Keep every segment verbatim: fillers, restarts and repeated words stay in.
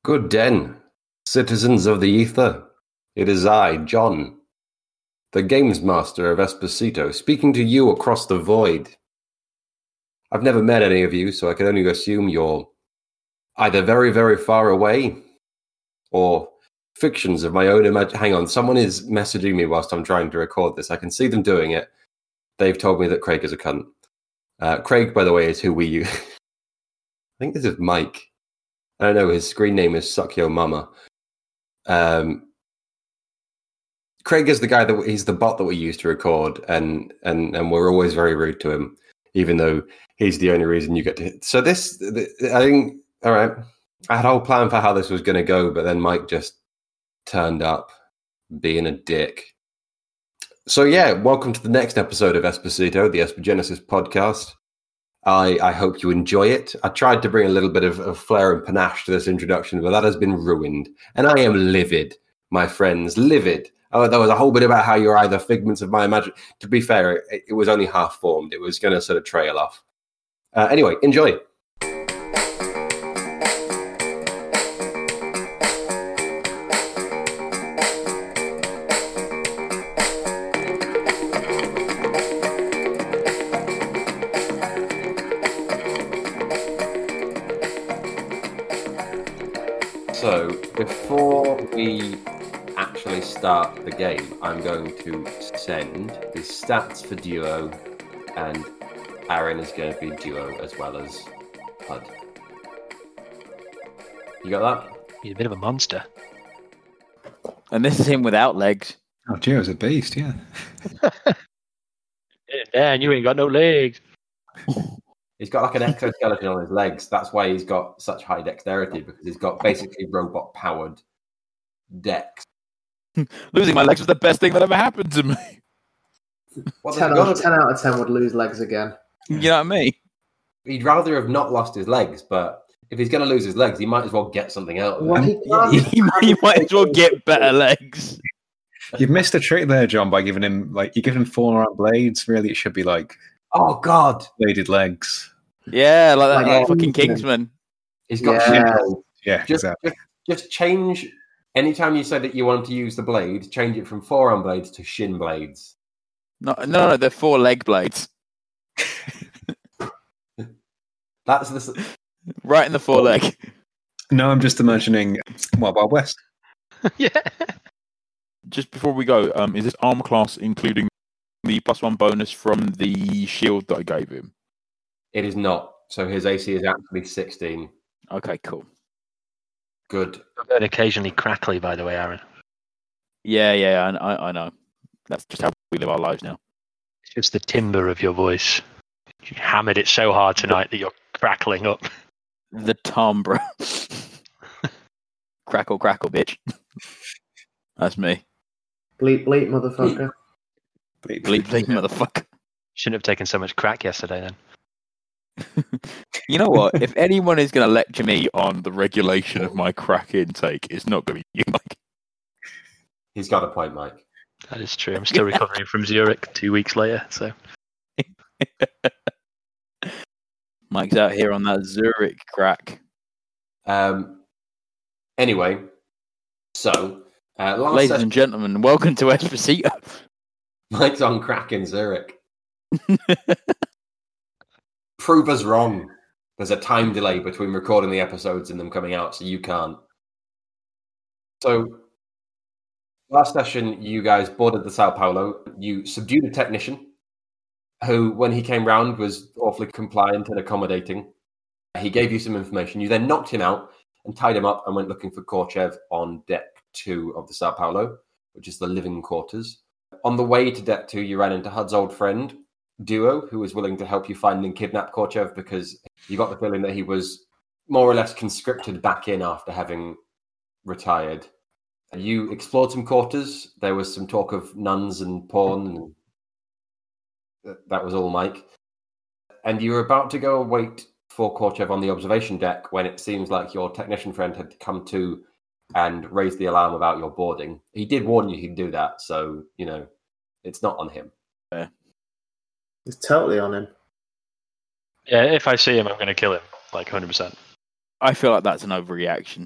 Good den, citizens of the ether. It is I, John, the games master of Esposito, speaking to you across the void. I've never met any of you, so I can only assume you're either very, very far away or fictions of my own imag- Hang on, someone is messaging me whilst I'm trying to record this. I can see them doing it. They've told me that Craig is a cunt. Uh, Craig, by the way, is who we use. I think this is Mike. I don't know, his screen name is Suck Yo Mama. Um, Craig is the guy that he's the bot that we use to record, and and and we're always very rude to him, even though he's the only reason you get to. So this, I think, all right. I had a whole plan for how this was going to go, but then Mike just turned up, being a dick. So yeah, welcome to the next episode of Esposito, the Espogenesis podcast. I, I hope you enjoy it. I tried to bring a little bit of, of flair and panache to this introduction, but that has been ruined. And I am livid, my friends, livid. Oh, there was a whole bit about how you're either figments of my imagination. To be fair, it, it was only half formed. It was going to sort of trail off. Uh, anyway, enjoy. So, before we actually start the game, I'm going to send the stats for Duo, and Aaron is going to be Duo as well as H U D. You got that? He's a bit of a monster. And this is him without legs. Oh, Duo's a beast, yeah. Yeah, and you ain't got no legs. He's got like an exoskeleton on his legs. That's why he's got such high dexterity, because he's got basically robot-powered dex. Losing my legs was the best thing that ever happened to me. Well, ten, gotta, out, ten out of ten would lose legs again. You know what I mean? He'd rather have not lost his legs, but if he's going to lose his legs, he might as well get something out of Well, it. he can't- you, you might as well get better legs. You've missed a trick there, John, by giving him, like, you give him four arm blades. Really, it should be, like, Oh, God. bladed legs. Yeah, like that Like like fucking Kingsman. Kingsman. He's got Yeah. shit. Yeah, Just, exactly. just, just change, anytime you say that you want to use the blade, change it from forearm blades to shin blades. No, no, no, they're four leg blades. That's the... Right in the foreleg. No, I'm just imagining, what, Wild West? Yeah. Just before we go, um, is this armor class including the plus one bonus from the shield that I gave him? It is not. So his A C is actually sixteen. Okay, cool. Good. And occasionally crackly, by the way, Aaron. Yeah, yeah, I, I, I know. That's just how we live our lives now. It's just the timbre of your voice. You hammered it so hard tonight that you're crackling up. The timbre. Crackle, crackle, bitch. That's me. Bleep, bleep, motherfucker. Bleep, Bleep, bleep, motherfucker. Shouldn't have taken so much crack yesterday then. You know what? If anyone is going to lecture me on the regulation of my crack intake, it's not going to be you, Mike. He's got a point, Mike. That is true. I'm still recovering from Zurich two weeks later, so. Mike's out here on that Zurich crack. Um. Anyway, so uh, last Ladies session, and gentlemen, welcome to Esposito. Mike's on crack in Zurich. Prove us wrong. There's a time delay between recording the episodes and them coming out, so you can't. So, last session, you guys boarded the Sao Paulo. You subdued a technician who, when he came round, was awfully compliant and accommodating. He gave you some information. You then knocked him out and tied him up and went looking for Korchev on deck two of the Sao Paulo, which is the living quarters. On the way to deck two, you ran into H U D's old friend, Duo, who was willing to help you find and kidnap Korchev because you got the feeling that he was more or less conscripted back in after having retired. You explored some quarters. There was some talk of nuns and porn, and that was all, Mike. And you were about to go and wait for Korchev on the observation deck when it seems like your technician friend had come to and raised the alarm about your boarding. He did warn you he'd do that, so, you know, it's not on him. Yeah. It's totally on him. Yeah, if I see him, I'm going to kill him, like one hundred percent. I feel like that's an overreaction.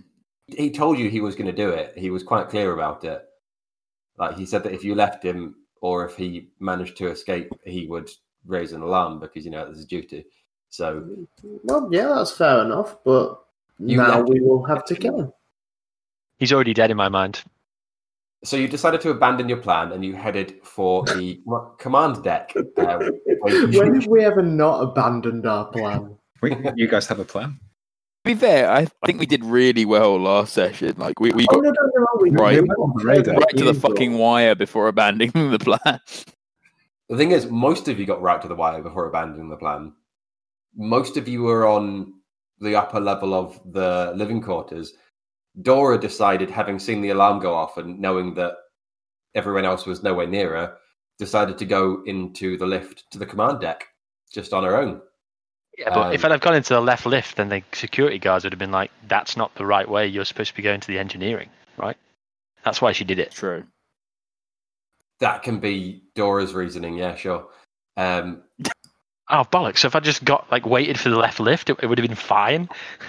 He told you he was going to do it. He was quite clear about it. Like he said that if you left him or if he managed to escape, he would raise an alarm because, you know, there's a duty. So, Well, yeah, that's fair enough, but You now left we him. will have to kill him. He's already dead in my mind. so you decided to abandon your plan and you headed for the command deck. Uh, When have we ever not abandoned our plan? We, you guys have a plan? To be fair, I think we did really well last session. Like we, we Oh, got no, no, no, we Right. We went on the radar. right to the fucking wire before abandoning the plan. The thing is, most of you got right to the wire before abandoning the plan. Most of you were on the upper level of the living quarters. Dora decided, having seen the alarm go off and knowing that everyone else was nowhere near her, decided to go into the lift to the command deck just on her own. Yeah, but Um, if I'd have gone into the left lift, then the security guards would have been like, "That's not the right way. You're supposed to be going to the engineering, right?" That's why she did it. True. That can be Dora's reasoning, yeah, sure. Um, Oh bollocks! So if I just got like waited for the left lift, it, it would have been fine.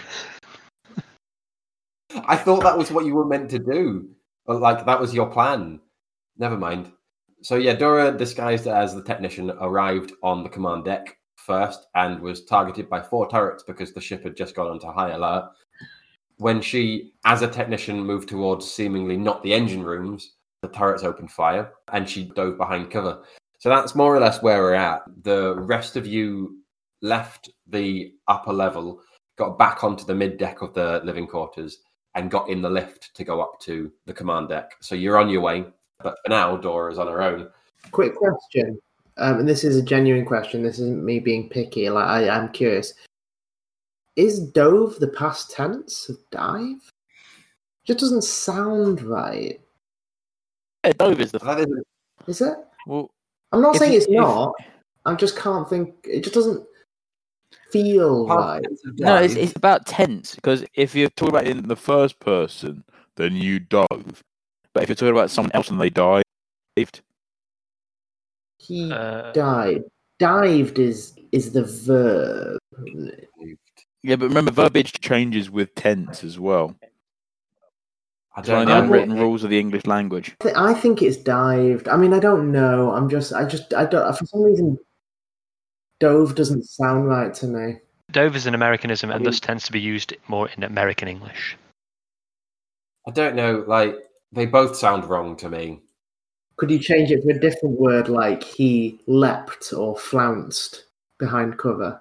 I thought that was what you were meant to do. But, like, that was your plan. Never mind. So, yeah, Dora, disguised as the technician, arrived on the command deck first and was targeted by four turrets because the ship had just gone onto high alert. When she, as a technician, moved towards seemingly not the engine rooms, the turrets opened fire and she dove behind cover. So that's more or less where we're at. The rest of you left the upper level, got back onto the mid deck of the living quarters, and got in the lift to go up to the command deck. So you're on your way, but for now, Dora's on her own. Quick question, um, and this is a genuine question. This isn't me being picky. Like I, I'm curious. Is dove the past tense of dive? Just doesn't sound right. Yeah, dove is the. That isn't- Is it? Well, I'm not If saying you- it's if- not. I just can't think. It just doesn't feel Past right. tense of no, it's, dive. it's about tense because if you're talking about it in the first person, then you dove. But if you're talking about someone else and they dived, He Uh, died. Dived is is the verb. yeah. But remember, verbiage changes with tense as well. I It's one of don't the know. unwritten rules of the English language. I thi- I think it's dived. I mean, I don't know. I'm just. I just. I don't. For some reason, dove doesn't sound right to me. dove is an Americanism and mean- thus tends to be used more in American English. I don't know. Like, they both sound wrong to me. Could you change it to a different word, like he leapt or flounced behind cover?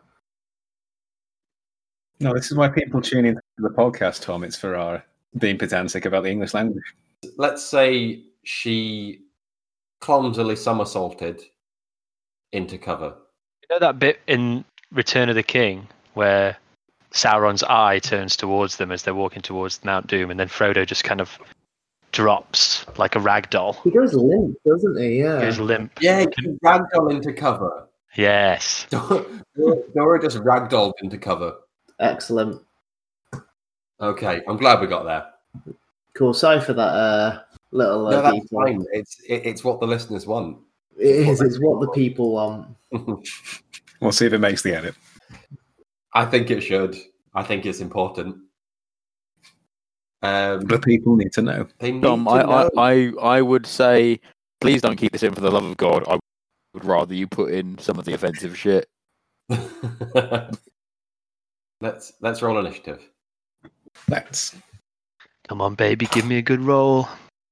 No, this is why people tune into the podcast, Tom. It's for our being pedantic about the English language. Let's say she clumsily somersaulted into cover. You know that bit in Return of the King where Sauron's eye turns towards them as they're walking towards Mount Doom, and then Frodo just kind of drops like a rag doll. He goes limp, doesn't he? Yeah. Goes limp. Yeah, he ragdolled into cover. Yes. Dora, Dora just ragdolled into cover. Excellent. Okay, I'm glad we got there. Cool. Sorry for that uh, little uh, No, that's detail. fine. It's it, it's what the listeners want. It is. It's what the people want. We'll see if it makes the edit. I think it should. I think it's important. Um, The people need to know. they need Tom, to I, know. I, I, I would say, please don't keep this in for the love of God. I would rather you put in some of the offensive shit. let's let's roll initiative. Let's. Come on, baby, give me a good roll.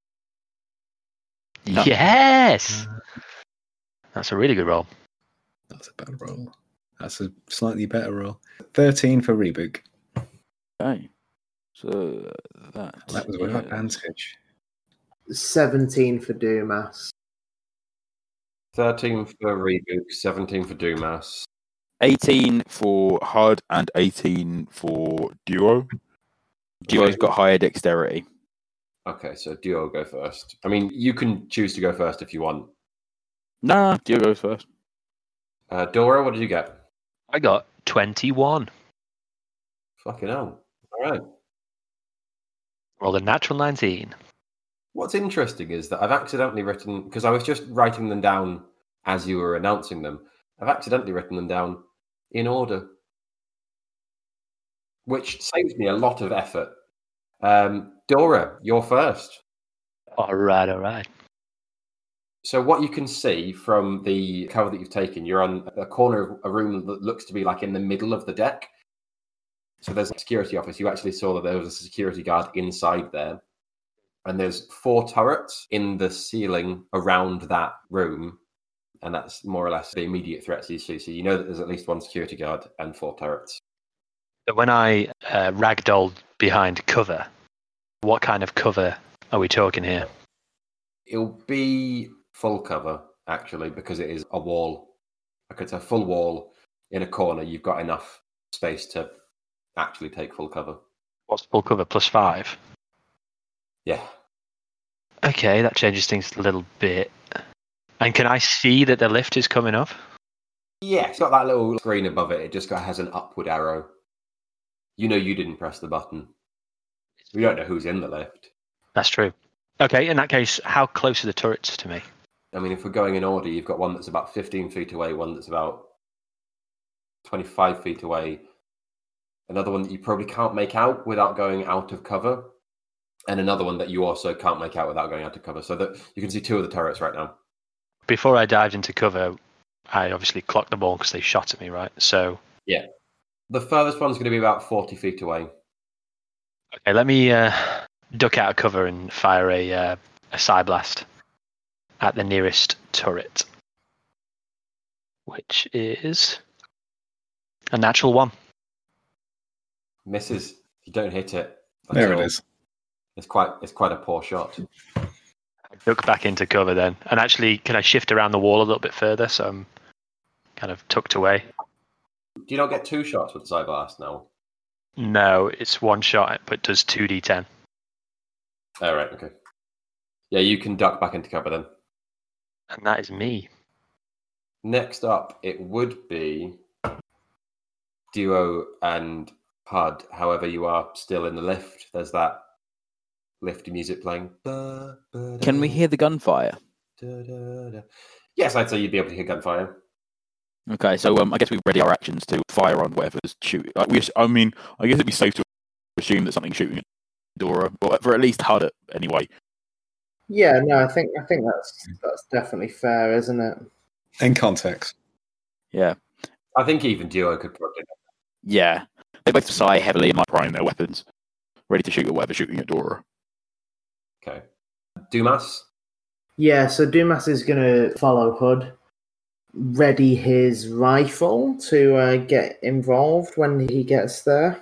No. Yes. That's a really good roll. That's a better roll. That's a slightly better roll. thirteen for Rebook. Okay. So that, That was with is- advantage. Seventeen for Dumas. Thirteen for Rebook, seventeen for Dumas. eighteen for H U D and eighteen for Duo. Duo's got higher dexterity. Okay, so Duo go first. I mean, you can choose to go first if you want. Nah, Duo goes first. Uh, Dora, what did you get? I got twenty-one. Fucking hell. All right. Rolled a natural nineteen. What's interesting is that I've accidentally written, because I was just writing them down as you were announcing them, I've accidentally written them down in order, which saves me a lot of effort. Um, Dora, you're first. All right, all right. So what you can see from the cover that you've taken, you're on a corner of a room that looks to be like in the middle of the deck. So there's a security office. You actually saw that there was a security guard inside there. And there's four turrets in the ceiling around that room. And that's more or less the immediate threats you see. So you know that there's at least one security guard and four turrets. So when I uh, ragdolled behind cover, what kind of cover are we talking here? It'll be full cover, actually, because it is a wall. Like it's a full wall in a corner. You've got enough space to actually take full cover. What's full cover? Plus five? Yeah. Okay, that changes things a little bit. And can I see that the lift is coming up? Yeah, it's got that little screen above it. It just got, has an upward arrow. You know you didn't press the button. We don't know who's in the lift. That's true. Okay, in that case, how close are the turrets to me? I mean, if we're going in order, you've got one that's about fifteen feet away, one that's about twenty-five feet away, another one that you probably can't make out without going out of cover, and another one that you also can't make out without going out of cover. So that you can see two of the turrets right now. Before I dived into cover, I obviously clocked them all because they shot at me, right? So yeah, the furthest one's going to be about forty feet away. Okay, let me uh, duck out of cover and fire a uh, a Psy Blast at the nearest turret, which is a natural one. Misses. You don't hit it. There it is. It's quite. It's quite a poor shot. I duck back into cover then, and actually, can I shift around the wall a little bit further so I'm kind of tucked away? Do you not get two shots with the Psy Blast now? No, it's one shot, but does two d ten. All right. Okay. Yeah, you can duck back into cover then. And that is me. Next up, it would be Duo and Pud. However, you are still in the lift. There's that lifty music playing. Can we hear the gunfire? Yes, I'd say you'd be able to hear gunfire. Okay, so um, I guess we ready our actions to fire on whatever's shooting. Like we, I mean, I guess it'd be safe to assume that something's shooting at Dora, or for at least H U D anyway. Yeah, no, I think I think that's that's definitely fair, isn't it? In context. Yeah. I think even Duo could put it. Yeah. They both sigh heavily and might prime their weapons, ready to shoot at whatever's shooting at Dora. Okay. Dumas? Yeah, so Dumas is going to follow Hood, ready his rifle to uh, get involved when he gets there.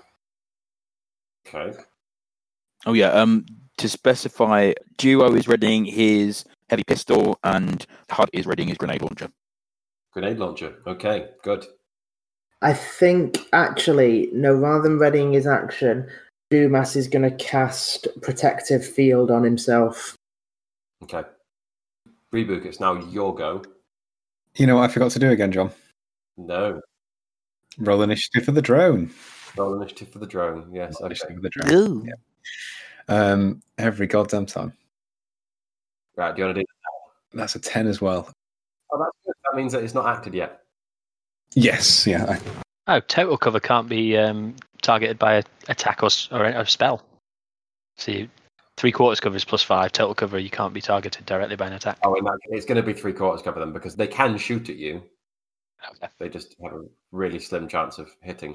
Okay. Oh yeah, um, to specify, Duo is readying his heavy pistol and H U D is readying his grenade launcher. Grenade launcher. Okay, good. I think, actually, no, rather than readying his action, Dumas is going to cast Protective Field on himself. Okay. Rebook, it's now your go. You know what I forgot to do again, John? No. Roll initiative for the drone. Roll initiative for the drone. Yes, Roll okay. initiative for the drone. Yeah. Um, every goddamn time. Right, do you want to do that? That's a ten as well. Oh, that's good. That means that it's not acted yet. Yes, yeah. I... Oh, total cover can't be um, targeted by a attack or, s- or a spell. See, three quarters cover is plus five. Total cover, you can't be targeted directly by an attack. Oh, in that, it's going to be three quarters cover then because they can shoot at you. Okay. They just have a really slim chance of hitting.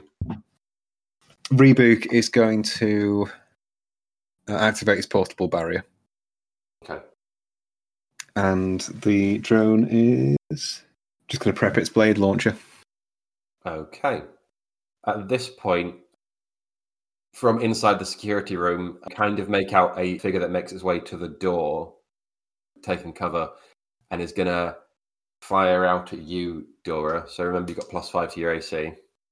Rebook is going to uh, activate his portable barrier. Okay. And the drone is just going to prep its blade launcher. Okay. At this point, from inside the security room, I kind of make out a figure that makes its way to the door, taking cover, and is going to fire out at you, Dora. So remember, you've got plus five to your A C.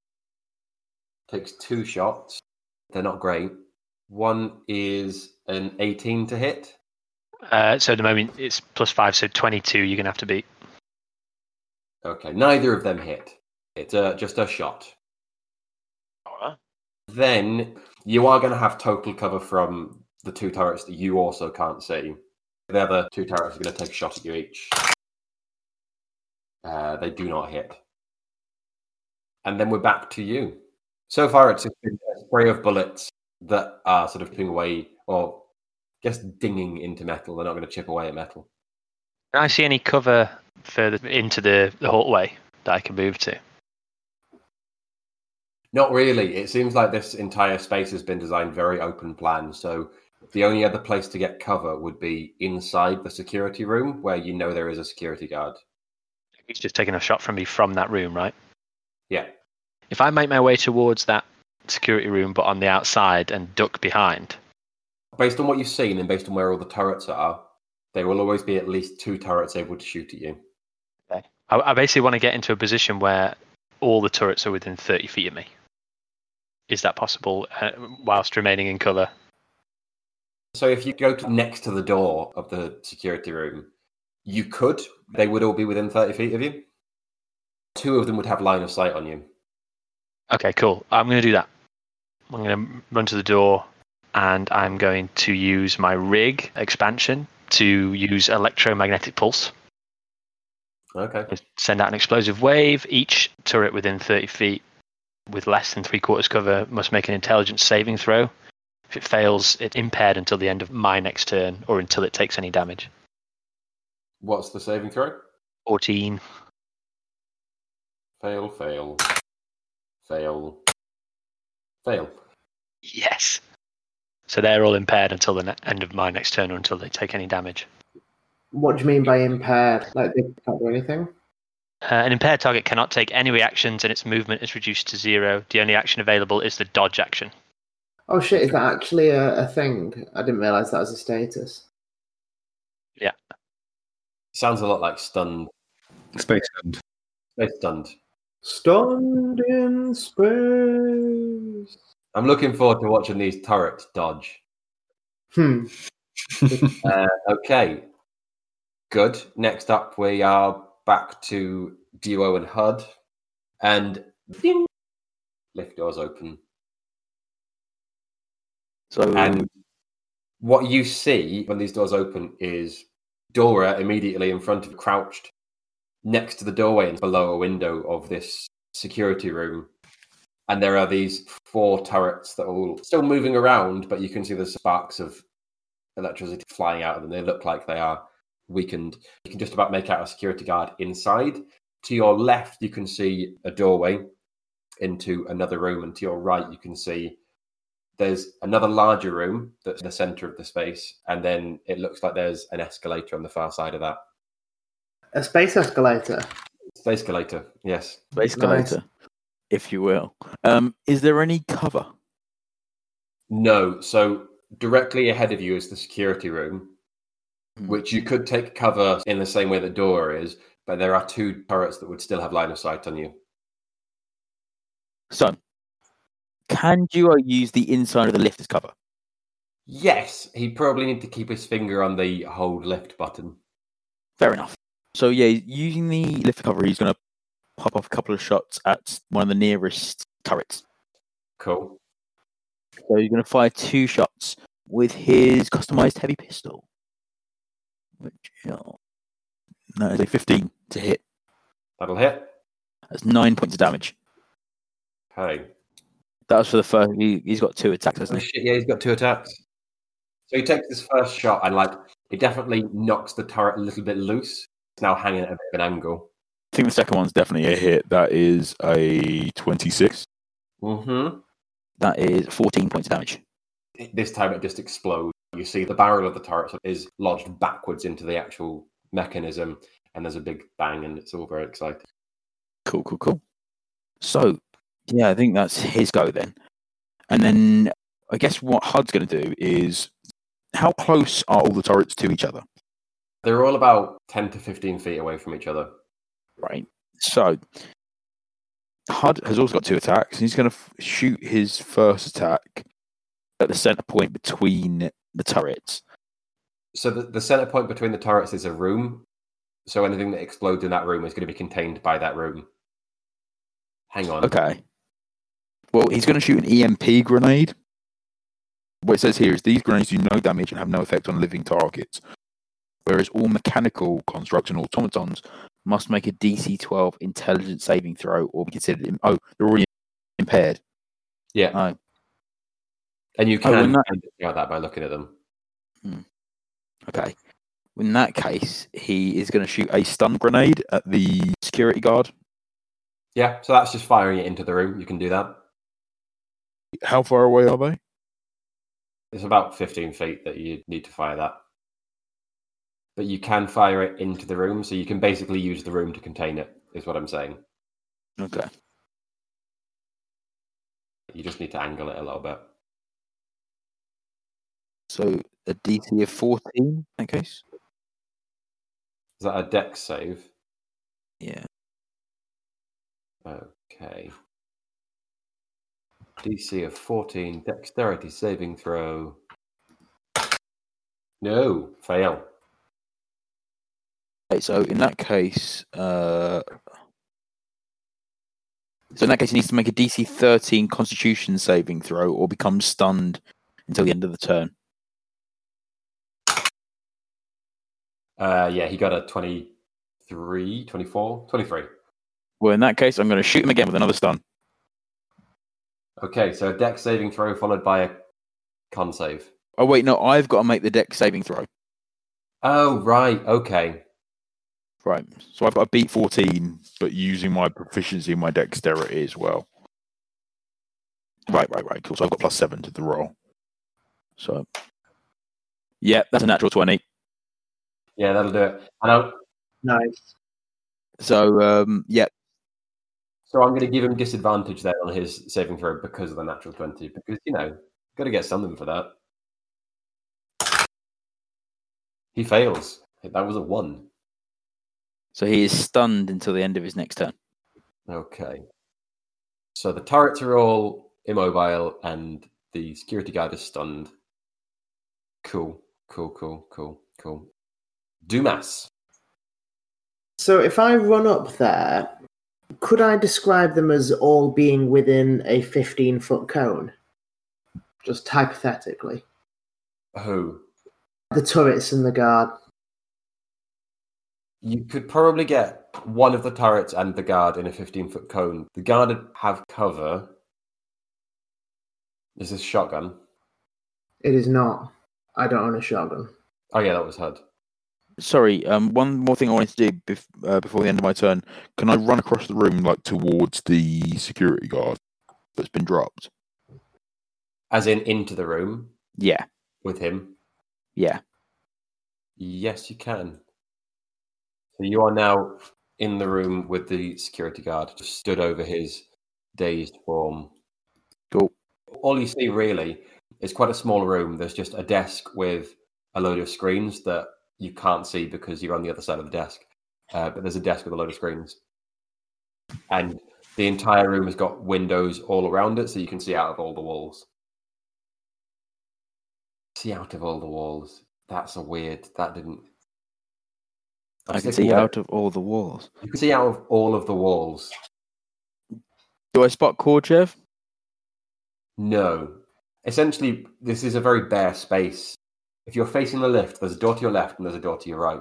Takes two shots. They're not great. One is an eighteen to hit. Uh, so at the moment, it's plus five, so twenty-two you're going to have to beat. Okay, neither of them hit. It's uh, just a shot. All right. Then you are going to have total cover from the two turrets that you also can't see. The other two turrets are going to take a shot at you each. Uh, they do not hit. And then we're back to you. So far, it's been a spray of bullets that are sort of chipping away, or just dinging into metal. They're not going to chip away at metal. Can I see any cover further into the, the hallway that I can move to? Not really. It seems like this entire space has been designed very open plan. So the only other place to get cover would be inside the security room, where you know there is a security guard. He's just taking a shot from me from that room, right? Yeah. If I make my way towards that security room, but on the outside, and duck behind. Based on what you've seen and based on where all the turrets are, there will always be at least two turrets able to shoot at you. Okay. I, I basically want to get into a position where all the turrets are within thirty feet of me. Is that possible uh, whilst remaining in cover? So if you go to next to the door of the security room, you could. They would all be within thirty feet of you. Two of them would have line of sight on you. Okay, cool. I'm going to do that. I'm going to run to the door, and I'm going to use my rig expansion to use electromagnetic pulse. Okay. Send out an explosive wave. Each turret within thirty feet with less than three quarters cover must make an intelligence saving throw. If it fails, it's impaired until the end of my next turn, or until it takes any damage. What's the saving throw? fourteen. Fail, fail, fail, fail. Yes. So they're all impaired until the ne- end of my next turn, or until they take any damage. What do you mean by impaired? Like they can't do anything? Uh, an impaired target cannot take any reactions, and its movement is reduced to zero. The only action available is the dodge action. Oh shit, is that actually a, a thing? I didn't realise that was a status. Yeah. Sounds a lot like stunned. Space Stunned. Space stunned. Stunned in space. I'm looking forward to watching these turrets dodge. Hmm. uh, okay. Good. Next up, we are back to Duo and H U D. And ding, lift doors open. So, And what you see when these doors open is Dora immediately in front of, crouched next to the doorway and below a window of this security room. And there are these four turrets that are all still moving around, but you can see the sparks of electricity flying out of them. They look like they are weakened. You can just about make out a security guard inside. To your left, you can see a doorway into another room, and to your right, you can see there's another larger room that's in the center of the space, and then it looks like there's an escalator on the far side of that. A space escalator. Space escalator, yes. space escalator, Nice. if you will. Um, is there any cover? No, so directly ahead of you is the security room, Hmm. which you could take cover in the same way the door is, but there are two turrets that would still have line of sight on you. So, can Duo use the inside of the lift as cover? Yes, he'd probably need to keep his finger on the hold lift button. Fair enough. So, yeah, using the lift cover, he's going to pop off a couple of shots at one of the nearest turrets. Cool. So, he's going to fire two shots with his customized heavy pistol. Which, oh, no, it's a fifteen to hit. That'll hit. That's nine points of damage. Okay. That was for the first. He, he's got two attacks, Oh, hasn't he? shit, yeah, he's got two attacks. So he takes his first shot and, like, he definitely knocks the turret a little bit loose. It's now hanging at a bit of an angle. I think the second one's definitely a hit. That is a twenty-six. Mm-hmm. That is fourteen points of damage. This time it just explodes. You see the barrel of the turret is lodged backwards into the actual mechanism, and there's a big bang, and it's all very exciting. Cool, cool, cool. So, yeah, I think that's his go then. And then I guess what H U D's going to do is, how close are all the turrets to each other? They're all about ten to fifteen feet away from each other. Right. So, H U D has also got two attacks. He's going to f- shoot his first attack at the center point between the turrets. So the, the center point between the turrets is a room. So anything that explodes in that room is going to be contained by that room. Hang on. Okay. Well, he's going to shoot an E M P grenade. What it says here is these grenades do no damage and have no effect on living targets, whereas all mechanical constructs and automatons must make a D C twelve intelligence saving throw or be considered. Im- oh, they're already impaired. Yeah. Oh. And you Oh, can and that- find out that by looking at them. Okay. In that case, he is going to shoot a stun grenade at the security guard. Yeah, so that's just firing it into the room. You can do that. How far away are they? It's about fifteen feet that you need to fire that. But you can fire it into the room, so you can basically use the room to contain it, is what I'm saying. Okay. You just need to angle it a little bit. So a D C of fourteen in that case? Is that a dex save? Yeah. Okay. D C of fourteen, dexterity saving throw. No, fail. Okay, so in that case, uh, so in that case, he needs to make a D C thirteen Constitution saving throw, or become stunned until the end of the turn. Uh, yeah, he got a twenty-three, twenty-four, twenty-three. Well, in that case, I'm going to shoot him again with another stun. Okay, so a dex saving throw followed by a con save. Oh wait, no, I've got to make the dex saving throw. Oh, right, okay. Right, so I've got to beat fourteen, but using my proficiency in my dexterity as well. Right, right, right, cool. So I've got plus seven to the roll. So, yeah, that's a natural twenty. Yeah, that'll do it. And I'll, Nice. So, um, yeah, so I'm going to give him disadvantage there on his saving throw because of the natural twenty, because, you know, got to get something for that. He fails. That was a one. so he is stunned until the end of his next turn. Okay. So the turrets are all immobile and the security guard is stunned. Cool, cool, cool, cool, cool. Dumas. So if I run up there, could I describe them as all being within a fifteen-foot cone? Just hypothetically. Who? The turrets and the guard. You could probably get one of the turrets and the guard in a fifteen-foot cone. The guard would have cover. Is this shotgun? It is not. I don't own a shotgun. Oh yeah, that was H U D. Sorry, um, one more thing I wanted to do bef- uh, before the end of my turn. Can I run across the room, like, towards the security guard that's been dropped? As in into the room Yeah, with him? yeah. Yes, you can. So you are now in the room with the security guard, just stood over his dazed form. Cool. All you see really is quite a small room. There's just a desk with a load of screens that you can't see because you're on the other side of the desk. Uh, but there's a desk with a load of screens. And the entire room has got windows all around it, so you can see out of all the walls. See out of all the walls. That's a weird... That didn't... I'm I can sticking see with out it. of all the walls. You can see out of all of the walls. Do I spot Korchev? No. Essentially, this is a very bare space. If you're facing the lift, there's a door to your left and there's a door to your right.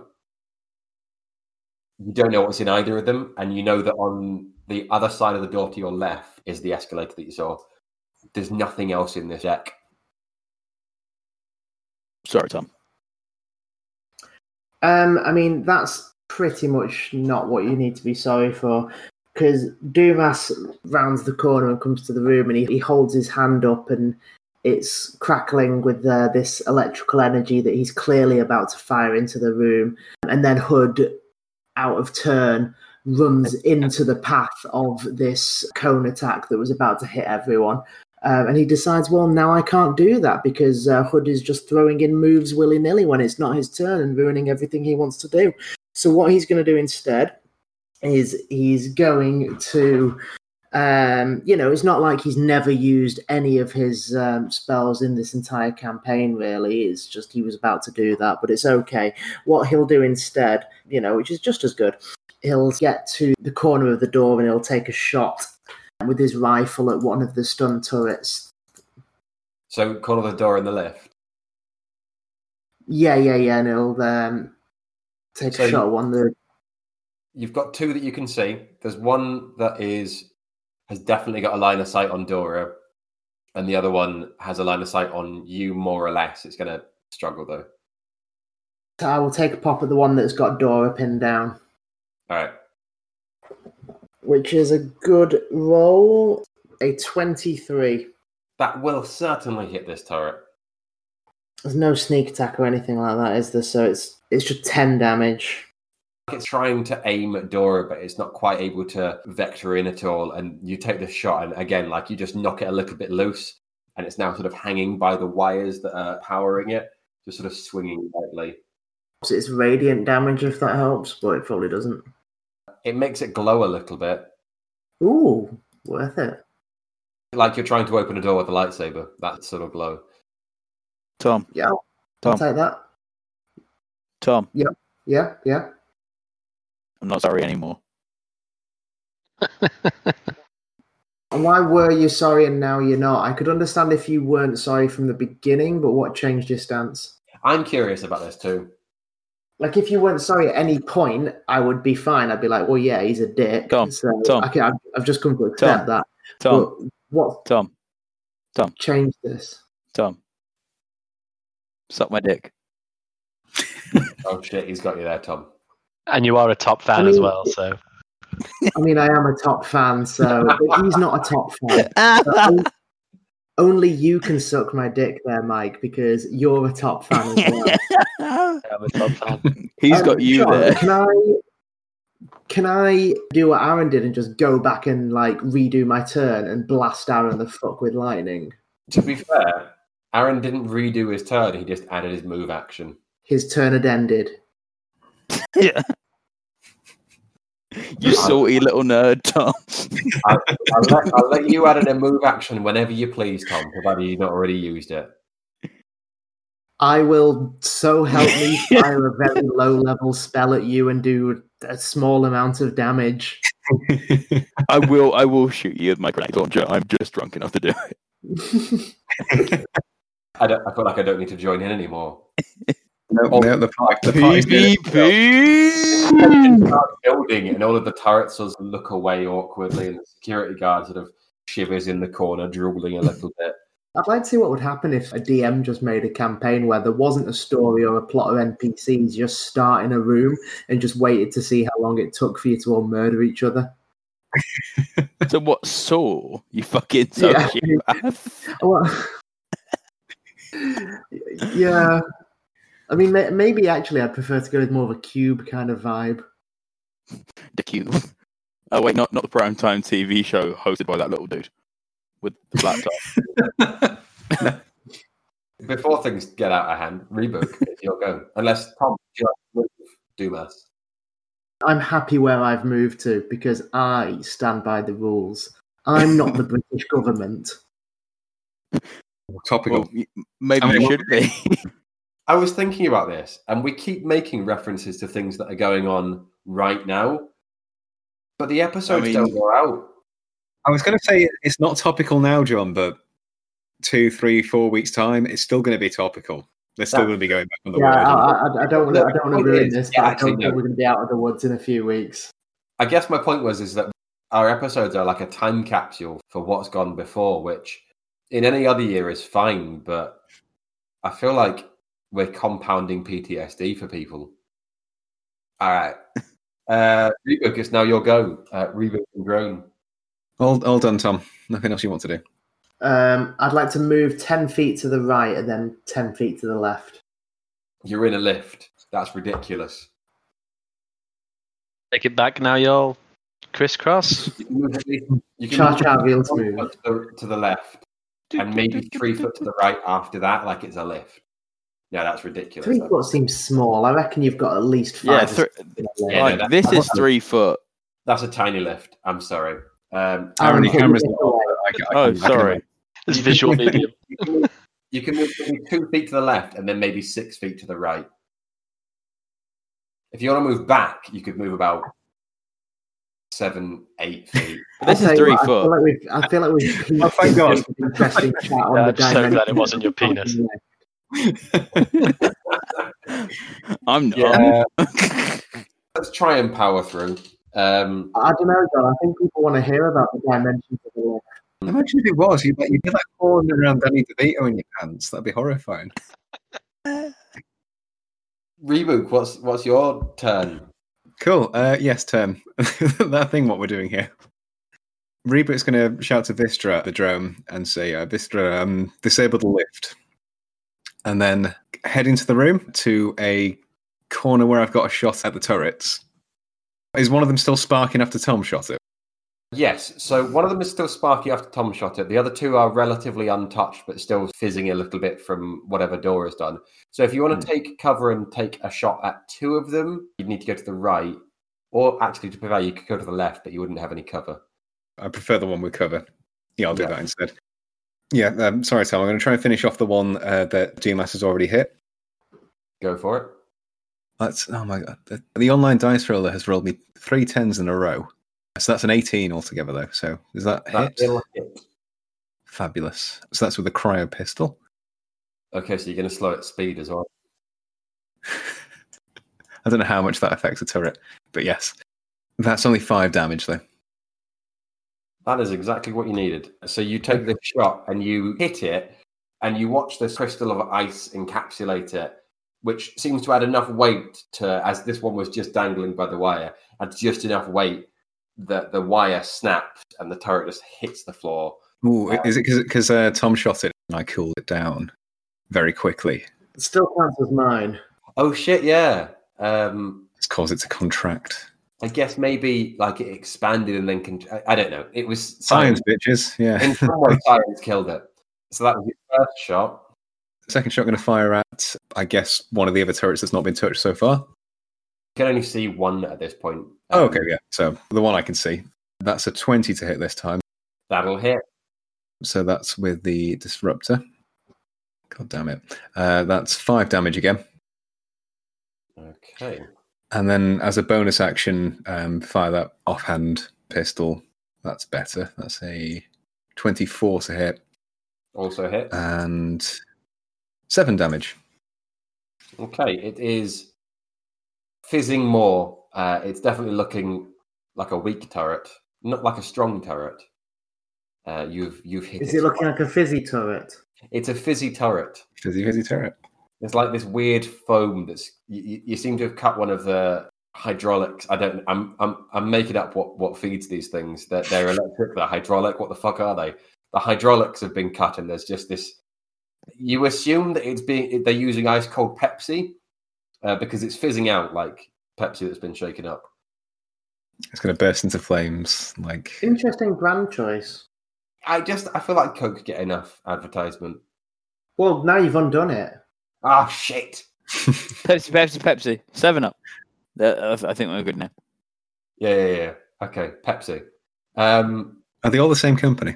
You don't know what's in either of them, and you know that on the other side of the door to your left is the escalator that you saw. There's nothing else in this deck. Sorry, Tom. Um, I mean, that's pretty much not what you need to be sorry for, because Dumas rounds the corner and comes to the room, and he, he holds his hand up, and it's crackling with uh, this electrical energy that he's clearly about to fire into the room. And then Hood, out of turn, runs into the path of this cone attack that was about to hit everyone. Um, and he decides, well, now I can't do that because uh, Hood is just throwing in moves willy-nilly when it's not his turn and ruining everything he wants to do. So what he's going to do instead is he's going to, um, you know, it's not like he's never used any of his um, spells in this entire campaign, really. It's just he was about to do that, but it's okay. What he'll do instead, you know, which is just as good, he'll get to the corner of the door and he'll take a shot with his rifle at one of the stun turrets. So, corner of the door in the lift. Yeah, yeah, yeah, and he'll um, take So a shot you- at one of the... You've got two that you can see. There's one that is has definitely got a line of sight on Dora, and the other one has a line of sight on you more or less. It's going to struggle though. So I will take a pop at the one that's got Dora pinned down. All right. Which is a good roll. A twenty-three. That will certainly hit this turret. There's no sneak attack or anything like that, is there? So it's it's just ten damage. It's trying to aim at Dora, but it's not quite able to vector in at all. And you take the shot, and again, like you just knock it a little bit loose, and it's now sort of hanging by the wires that are powering it, just sort of swinging lightly. So it's radiant damage if that helps, but it probably doesn't. It makes it glow a little bit. Ooh, worth it. Like you're trying to open a door with a lightsaber. That sort of glow. Tom. Yeah, Tom. I'll take that. Tom. Yeah, yeah, yeah. I'm not sorry anymore. And why were you sorry and now you're not? I could understand if you weren't sorry from the beginning, but what changed your stance? I'm curious about this too. Like, if you weren't sorry at any point, I would be fine. I'd be like, well, yeah, he's a dick. Tom, so Tom. I can, I've, I've just come to accept Tom, that. Tom. But what Tom. Tom. changed this? Tom. Suck my dick. Oh shit, he's got you there, Tom. And you are a top fan I mean, as well, so. I mean, I am a top fan, so but he's not a top fan. So only, only you can suck my dick there, Mike, because you're a top fan as well. I'm a top fan. He's Um, got you John, there. Can I can I do what Aaron did and just go back and like redo my turn and blast Aaron the fuck with lightning? To be fair, Aaron didn't redo his turn, he just added his move action. His turn had ended. Yeah. You salty little nerd, Tom. I'll, I'll, let, I'll let you add in a move action whenever you please, Tom, provided you've not already used it. I will so help me fire a very low level spell at you and do a small amount of damage. I will I will shoot you with my grenade launcher. I'm just drunk enough to do it. I, don't, I feel like I don't need to join in anymore. No, Oh, no, the, party- the party's good. PvP! Start building, and all of the turrets sort of look away awkwardly, and the security guard sort of shivers in the corner, drooling a little bit. I'd like to see what would happen if a D M just made a campaign where there wasn't a story or a plot of N P Cs, just start in a room and just waited to see how long it took for you to all murder each other. So what, Saw? You fucking Yeah. sociopath? Well, yeah. I mean, may- maybe actually I'd prefer to go with more of a cube kind of vibe. The Cube. Oh wait, not not the primetime T V show hosted by that little dude with the laptop. Before things get out of hand, rebook if you're going. Unless Tom, you like to do mass. I'm happy where I've moved to because I stand by the rules. I'm not the British government. Topical. Well, y- maybe I mean, you what- should be. I was thinking about this, and we keep making references to things that are going on right now, but the episodes I mean- don't go out. I was going to say it's not topical now, John, but two, three, four weeks time, it's still going to be topical. They're still That- going to be going back on the Yeah, word. I, I, I don't want to. I don't want to Look, ruin it this, is. but Yeah, I actually, don't think no. we're going to be out of the woods in a few weeks. I guess my point was is that our episodes are like a time capsule for what's gone before, which in any other year is fine, but I feel like we're compounding P T S D for people. All right. Uh, Rebook, it's now your go. Uh, Rebook and Drone. All, all done, Tom. Nothing else you want to do. Um, I'd like to move ten feet to the right and then ten feet to the left. You're in a lift. That's ridiculous. Take it back now, y'all. Crisscross. You can move, at least- you can Cha move cha real one smooth. foot to the, to the left, and maybe three foot to the right after that, like it's a lift. Yeah, that's ridiculous. Three foot seems small. I reckon you've got at least five. Yeah, or th- six in there. Yeah, no, like, that- this that's- is three foot. That's a tiny lift. I'm sorry. Um, How Aaron, many put cameras? your dick away. I can- I Oh, can- I can sorry. imagine. It's visual medium. you can move, you can move maybe two feet to the left and then maybe six feet to the right. If you want to move back, you could move about seven, eight feet. This I'll is tell you three what, I feel foot. like we've, I feel like we've Oh, thank God. peaked in interesting chat on Yeah, the I'm just so glad dimension it wasn't your of the penis. fucking I'm not. Yeah. Let's try and power through. Um, I don't know, John. I think people want to hear about the dimensions of the lift. Imagine if it was. You'd, you'd be like crawling around Danny DeVito in your pants. That'd be horrifying. Rebook, what's what's your turn? Cool. Uh, yes, turn. That thing, what we're doing here. Reboot's going to shout to Vistra, the drone, and say, uh, Vistra, um, disable the lift. And then head into the room to a corner where I've got a shot at the turrets. Is one of them still sparking after Tom shot it? Yes, so one of them is still sparky after Tom shot it. The other two are relatively untouched, but still fizzing a little bit from whatever Dora has done. So if you want to take cover and take a shot at two of them, you'd need to go to the right. Or actually, to prevail, you could go to the left, but you wouldn't have any cover. I prefer the one with cover. Yeah, I'll do Yeah. that instead. Yeah, um, sorry, Tom. I'm going to try and finish off the one uh, that Dumas has already hit. Go for it. That's oh my god. The, the online dice roller has rolled me three tens in a row. So that's an eighteen altogether, though. So is that That hit? will hit. Fabulous. So that's with a cryo pistol. Okay, so you're going to slow its speed as well. I don't know how much that affects the turret, but yes. That's only five damage, though. That is exactly what you needed. So you take the shot and you hit it, and you watch this crystal of ice encapsulate it, which seems to add enough weight to, as this one was just dangling by the wire, adds just enough weight that the wire snaps and the turret just hits the floor. Ooh, is it because uh, Tom shot it and I cooled it down very quickly? It still counts as mine. Oh shit, yeah. Um, It's caused it to contract. I guess maybe like it expanded and then con- I, I don't know. It was Science, bitches. Yeah. In some way, science killed it. So that was your first shot. Second shot going to fire at, I guess, one of the other turrets that's not been touched so far. You can only see one at this point. Oh, Um, okay, yeah. So the one I can see. That's a twenty to hit this time. That'll hit. So that's with the disruptor. God damn it. Uh, that's five damage again. Okay. And then as a bonus action, um, fire that offhand pistol. That's better. That's a twenty-four to hit. Also hit. And seven damage. Okay, it is fizzing more. Uh, it's definitely looking like a weak turret, not like a strong turret. Uh, you've you've hit. Is it looking like a fizzy turret? It's a fizzy turret. Fizzy, fizzy turret. It's like this weird foam that's. You, you seem to have cut one of the hydraulics. I don't. I'm I'm I'm making up what, what feeds these things. They're, they're electric. They're hydraulic. What the fuck are they? The hydraulics have been cut, and there's just this. You assume that it's being they're using ice cold Pepsi uh, because it's fizzing out like Pepsi that's been shaken up. It's going to burst into flames. Like Interesting brand choice. I just I feel like Coke get enough advertisement. Well, now you've undone it. Ah, shit. Pepsi, Pepsi, Pepsi. Seven Up. That- I I think we're good now. Yeah, yeah, yeah. Okay, Pepsi. Um, Are they all the same company?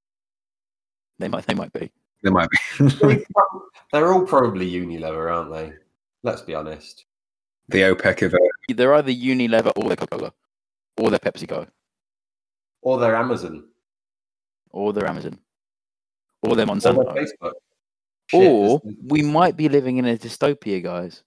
They might, they might be. They might be. they're all probably Unilever, aren't they? Let's be honest. The OPEC of uh, They're either Unilever or they're Coca-Cola, or they're PepsiCo, Or they're Amazon. or they're Amazon, or they're Or Monsanto. they're Facebook. Shit, Or this we might be living in a dystopia, guys.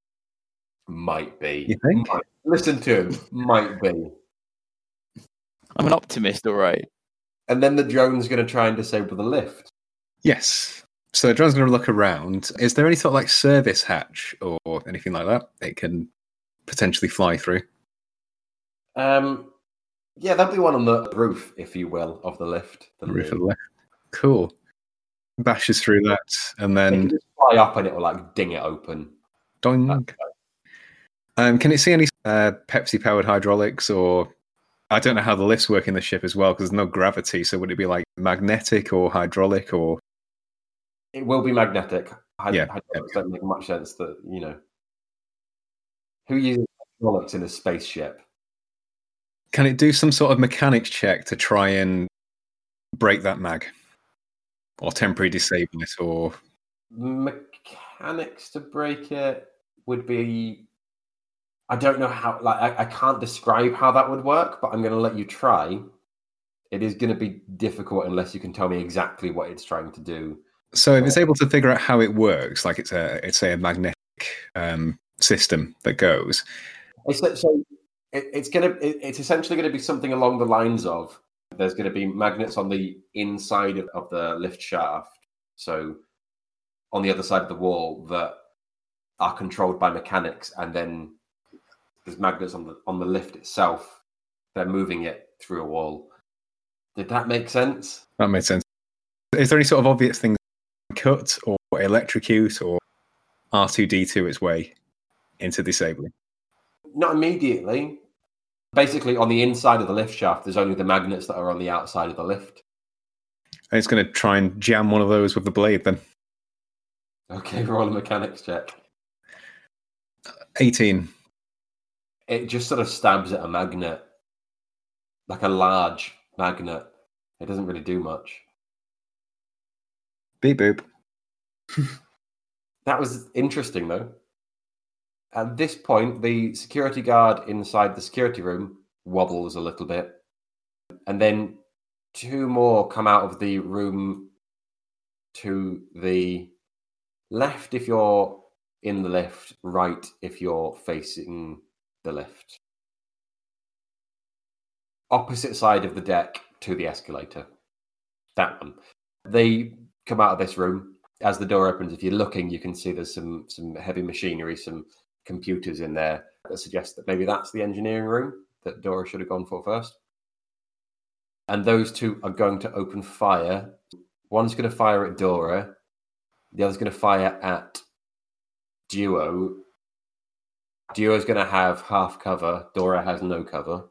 might be. You think? Might. Listen to him. Might be. I'm an optimist, all right. And then the drone's going to try and disable the lift. Yes. So the drone's going to look around. Is there any sort of like service hatch or anything like that it can potentially fly through? Um, yeah, there'll be one on the roof, if you will, of the lift. The The roof of lid. the lift. Cool. Bashes through that and It then can just fly up and it will like ding it open. dong. Um, can it see any uh, Pepsi powered hydraulics or I don't know how the lifts work in the ship as well because there's no gravity. So would it be like magnetic or hydraulic or It will be magnetic. I, Yeah. hydraulics don't make much sense that, you know. Who uses hydraulics in a spaceship? can it do some sort of mechanics check to try and break that mag or temporary disable it or Mechanics to break it would be. I don't know how. Like, I, I can't describe how that would work, but I'm going to let you try. It is going to be difficult unless you can tell me exactly what it's trying to do. so if it's able to figure out how it works, like it's a it's a magnetic um, system that goes. It's, so it, it's going to. It, it's essentially going to be something along the lines of There's going to be magnets on the inside of, of the lift shaft. So on the other side of the wall that are controlled by mechanics, and then there's magnets on the on the lift itself. They're moving it through a wall. Did that make sense? That made sense. Is there any sort of obvious things cut or electrocute or R two D two its way into disabling? Not immediately. Basically, on the inside of the lift shaft, there's only the magnets that are on the outside of the lift. And it's going to try and jam one of those with the blade then. Okay, roll a mechanics check. eighteen. It just sort of stabs at a magnet, like a large magnet. It doesn't really do much. Beep boop. That was interesting, though. At this point, the security guard inside the security room wobbles a little bit. And then two more come out of the room to the left if you're in the lift, right if you're facing the lift. Opposite side of the deck to the escalator. That one. They come out of this room. As the door opens, if you're looking, you can see there's some some heavy machinery, some computers in there that suggest that maybe that's the engineering room that Dora should have gone for first. And those two are going to open fire. One's going to fire at Dora. The other's going to fire at Duo. Duo's going to have half cover. Dora has no cover.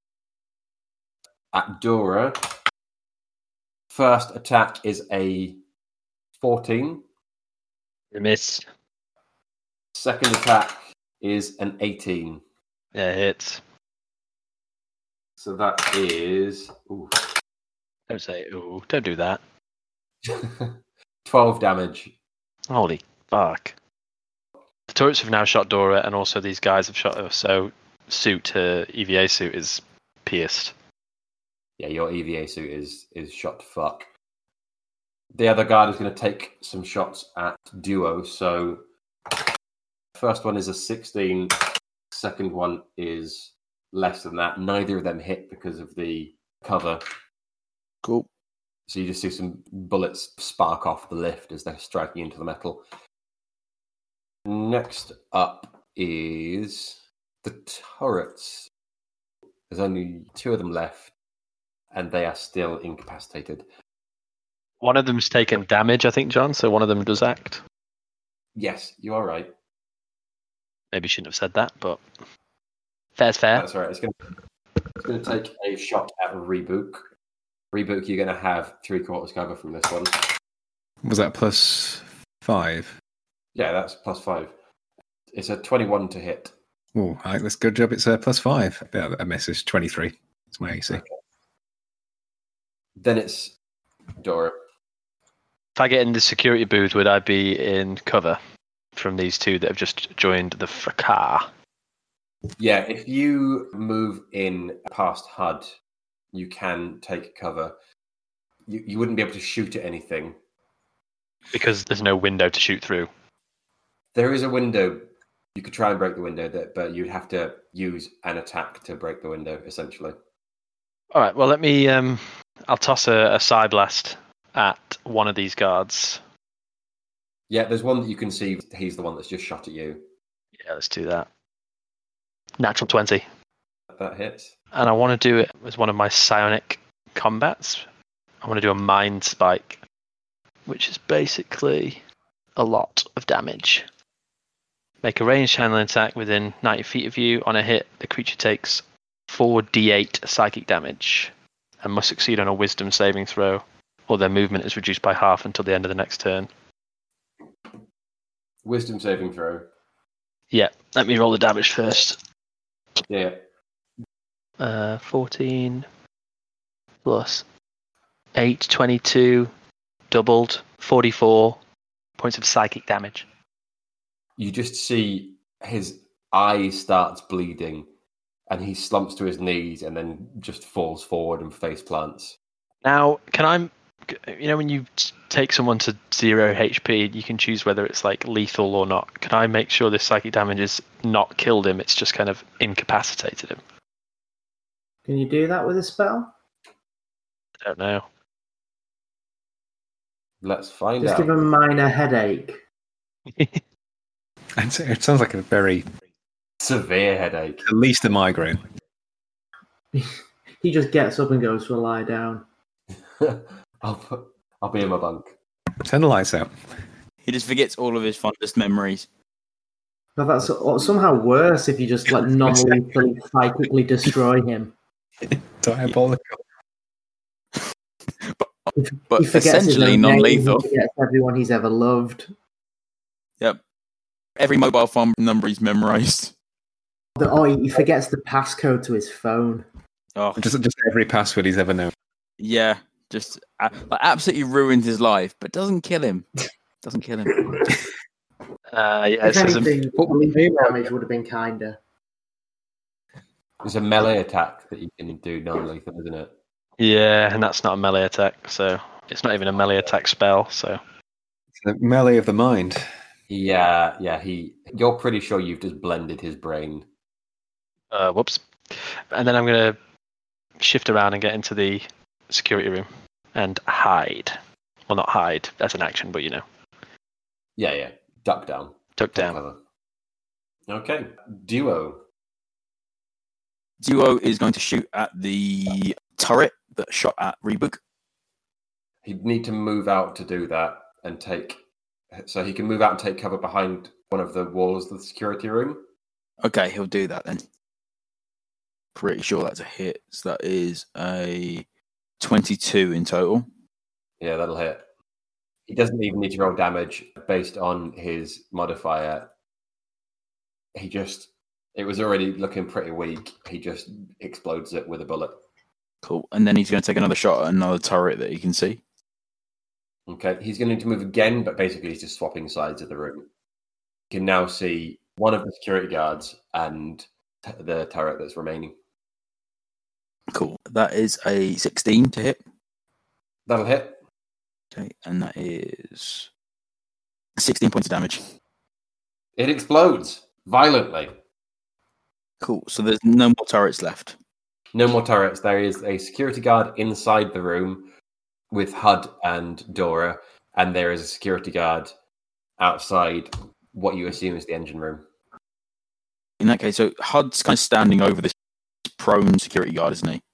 At Dora, first attack is a fourteen. You miss. Second attack is an eighteen. Yeah, it hits. So that is ooh, Don't say, ooh, don't do that. twelve damage. Holy fuck. The turrets have now shot Dora, and also these guys have shot her, so suit, her E V A suit is pierced. Yeah, your E V A suit is is shot to fuck. The other guard is going to take some shots at Duo. So first one is a sixteen. Second one is less than that. Neither of them hit because of the cover. Cool. So you just see some bullets spark off the lift as they're striking into the metal. Next up is the turrets. There's only two of them left, and they are still incapacitated. One of them's taken damage, I think, John, so one of them does act. Yes, you are right. Maybe you shouldn't have said that, but fair's fair. That's right. It's going to, it's going to take a shot at Rebook. Rebook, you're going to have three quarters cover from this one. Was that plus five? Yeah, that's plus five. It's a twenty-one to hit. Oh, right, that's a good job. It's a plus five. Yeah, a miss is twenty-three. That's my A C. Okay. Then it's Dora. If I get in the security booth, would I be in cover from these two that have just joined the fracas? Yeah, if you move in past H U D, you can take cover. You you wouldn't be able to shoot at anything. Because there's no window to shoot through. There is a window. You could try and break the window, but you'd have to use an attack to break the window, essentially. All right, well, let me... Um, I'll toss a, a side blast at one of these guards. Yeah, there's one that you can see. He's the one that's just shot at you. Yeah, let's do that. Natural twenty. That hits. And I want to do it as one of my psionic combats. I want to do a mind spike, which is basically a lot of damage. Make a ranged handling attack within ninety feet of you. On a hit, the creature takes four d eight psychic damage and must succeed on a wisdom saving throw, or their movement is reduced by half until the end of the next turn. Wisdom saving throw. Yeah, let me roll the damage first. Yeah. Uh, fourteen plus eight, twenty-two, doubled, forty-four points of psychic damage. You just see his eye starts bleeding, and he slumps to his knees and then just falls forward and face plants. Now, can I, you know, when you take someone to zero H P, you can choose whether it's like lethal or not. Can I make sure this psychic damage has not killed him? It's just kind of incapacitated him. Can you do that with a spell? I don't know. Let's find Just out. give him a minor headache. And so it sounds like a very, Severe headache. at least a migraine. He just gets up and goes for a lie down. I'll put, I'll be in my bunk. Turn the lights out. He just forgets all of his fondest memories. But that's somehow worse if you just like non-lethally psychically destroy him. Diabolical. But, He but forgets his essentially own name, non-lethal. He forgets everyone he's ever loved. Yep. Every mobile phone number he's memorized. The, oh, he forgets the passcode to his phone. Oh, Just, just every password he's ever known. yeah. Just uh, like, absolutely ruined his life, but doesn't kill him. Doesn't kill him. Uh, yeah, it If says a- anything, lethal damage would have been kinder. It's a melee attack that you can do non-lethal, isn't it? yeah, and that's not a melee attack, so it's not even a melee attack spell. So It's the melee of the mind. Yeah, yeah. He. You're pretty sure you've just blended his brain. uh, whoops. And then I'm gonna shift around and get into the security room and hide. Well, not hide. That's an action, but you know, Yeah, yeah. Duck down. duck Take down. cover. Okay. Duo. Duo is going to shoot at the turret that shot at Rebook. He'd need to move out to do that and take. So he can move out and take cover behind one of the walls of the security room. Okay, he'll do that then. Pretty sure that's a hit. So that is a twenty-two in total. Yeah, that'll hit. He doesn't even need to roll damage based on his modifier. He just. It was already looking pretty weak. He just explodes it with a bullet. Cool. And then he's going to take another shot at another turret that he can see. Okay, he's going to need to move again, but basically he's just swapping sides of the room. You can now see one of the security guards and t- the turret that's remaining. Cool. That is a sixteen to hit. That'll hit. Okay, and that is sixteen points of damage. It explodes violently. Cool. So there's no more turrets left. No more turrets. There is a security guard inside the room with H U D and Dora, and there is a security guard outside what you assume is the engine room. In that case, so H U D's kind of standing over this prone security guard, isn't he?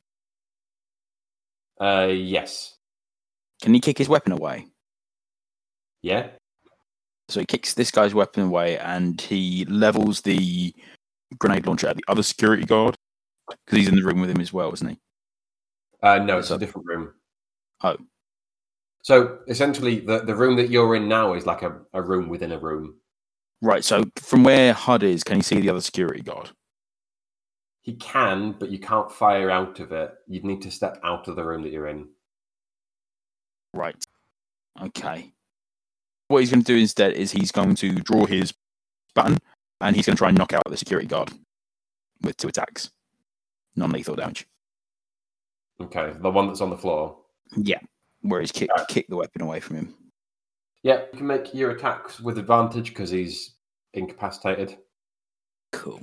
Uh, yes. Can he kick his weapon away? Yeah? So he kicks this guy's weapon away and he levels the grenade launcher at the other security guard because he's in the room with him as well, isn't he? Uh, no, it's a different room. Oh. So essentially, the, the room that you're in now is like a, a room within a room. Right, so from where H U D is, can he see the other security guard? He can, but you can't fire out of it. You'd need to step out of the room that you're in. Right. Okay. What he's going to do instead is he's going to draw his button and he's going to try and knock out the security guard with two attacks. Non-lethal damage. Okay, the one that's on the floor. Yeah, where he's kicked Right. kick the weapon away from him. Yeah, you can make your attacks with advantage because he's incapacitated. Cool.